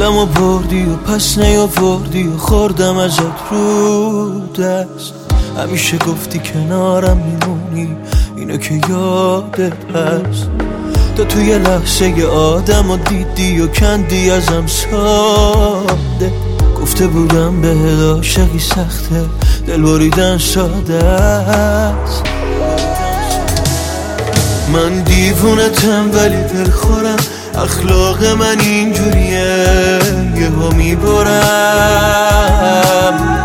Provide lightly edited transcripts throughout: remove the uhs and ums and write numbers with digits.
دلمو بردی و پس نیاوردی و خوردم ازت رو دست. همیشه گفتی کنارم میمونی، اینو که یادت هست. تو توی لحظه آدم و دیدی و کندی ازم ساده. گفته بودم به عاشقی سخته، دل بریدن ساده است. من دیوونتم ولی دلخورم، اخلاق من اینجوریه یهو میبرم.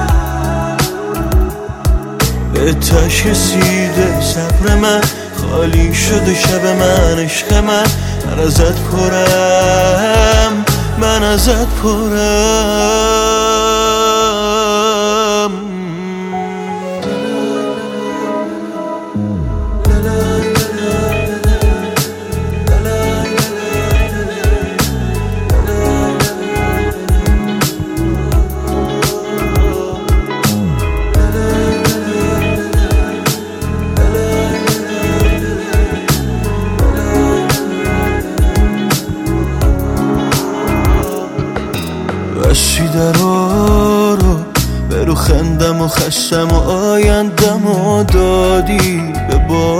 به تش رسیده صبر من، خالی شده شب من، عشق من ازت پرم، من ازت پرم. بسی درا رو برو خندم و خستم و آیندم و دادی به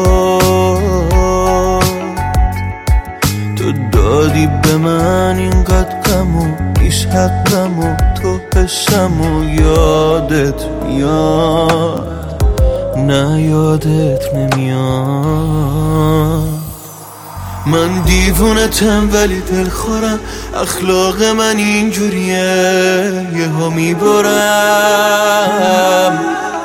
باد. تو دادی به من اینقدر غم و نیست حقم و تو حسم و یادت میاد، نه یادت نمیاد. من دیوونتم ولی دلخورم، اخلاق من اینجوریه یهو میبرم.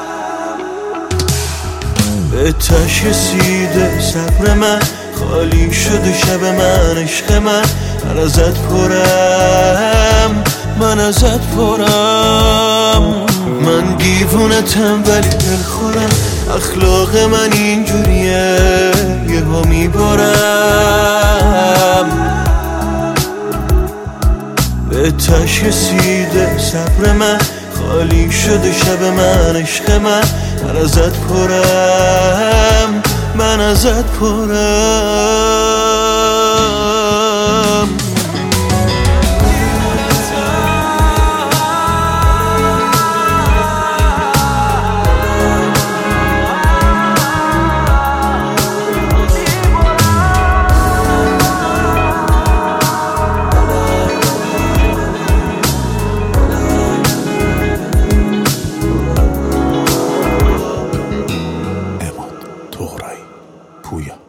به تش رسیده صبر من، خالی شده شب من، عشق من ازت پرم، من ازت پرم. من دیوونتم ولی دلخورم، اخلاق من اینجوریه یهو میبرم. به تش رسیده صبر من، خالی شده شب من، عشق من ازت پرم، من ازت پرم. Toğray, Puya.